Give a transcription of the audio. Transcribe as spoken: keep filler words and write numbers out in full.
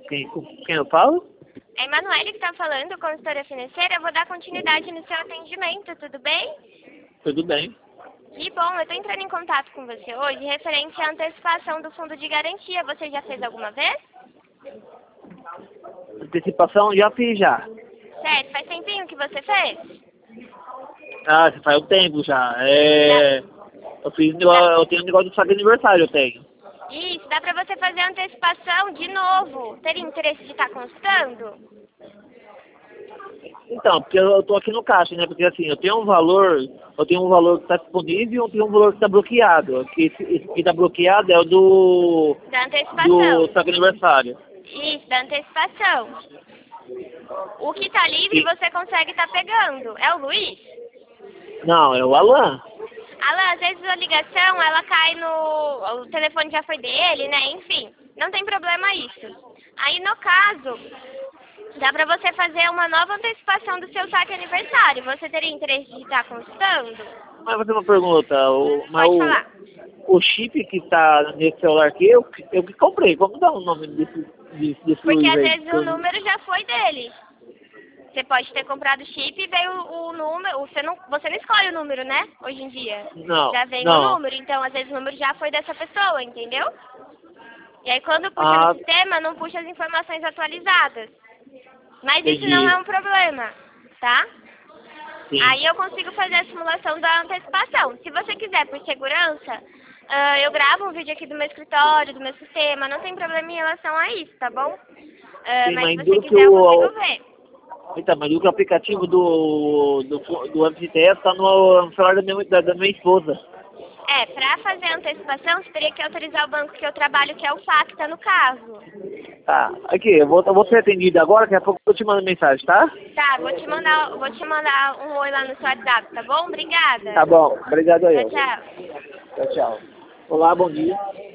Quem, com quem eu falo? É a Emanuele que está falando, consultora financeira. Eu vou dar continuidade no seu atendimento, tudo bem? Tudo bem. Que bom, eu estou entrando em contato com você hoje referente à antecipação do fundo de garantia. Você já fez alguma vez? Antecipação já fiz já. Certo, faz tempinho que você fez? Ah, faz um tempo já. É... Eu, fiz, eu, eu tenho um negócio de saque de aniversário, eu tenho. Isso, dá para você fazer a antecipação de novo. Teria interesse de estar consultando? Então, porque eu tô aqui no caixa, né? Porque assim, eu tenho um valor, eu tenho um valor que está disponível e eu tenho um valor que está bloqueado. Esse, esse que está bloqueado é o do... Da antecipação. do saque de aniversário. Isso, da antecipação. O que está livre E... você consegue estar pegando. É o Luiz? Não, é o Alan. Alan, às vezes a ligação, ela cai no... O telefone já foi dele, né? Enfim, não tem problema isso. Aí, no caso, dá pra você fazer uma nova antecipação do seu saque aniversário. Você teria interesse de estar consultando? Mas vou fazer uma pergunta. O, mas Pode o, falar. o chip que tá nesse celular aqui, eu, eu que comprei. Como dá o nome desse, desse, desse Porque Luiz às aí? vezes o número já foi dele. Você pode ter comprado o chip e veio o, o número. Você não, você não escolhe o número, né? Hoje em dia. Não, Já vem não. o número. Então, às vezes o número já foi dessa pessoa, entendeu? E aí quando puxa Ah, no sistema, não puxa as informações atualizadas. Mas entendi. isso não é um problema, tá? Sim. Aí eu consigo fazer a simulação da antecipação. Se você quiser, por segurança, uh, eu gravo um vídeo aqui do meu escritório, do meu sistema. Não tem problema em relação a isso, tá bom? Uh, Sim, mas se mas você duro que quiser, eu o... consigo ver. Então, mas duro que o aplicativo do, do, do M T S tá no, no celular da minha, da, da minha esposa. É, pra fazer a antecipação, você teria que autorizar o banco que eu trabalho, que é o Facta, no caso. Tá, aqui, eu vou, eu vou ser atendido agora, daqui a pouco eu te mando mensagem, tá? Tá, vou te mandar, vou te mandar um oi lá no seu WhatsApp, tá bom? Obrigada. Tá bom, obrigado aí. Tchau, tchau. Tchau, tchau. Olá, bom dia.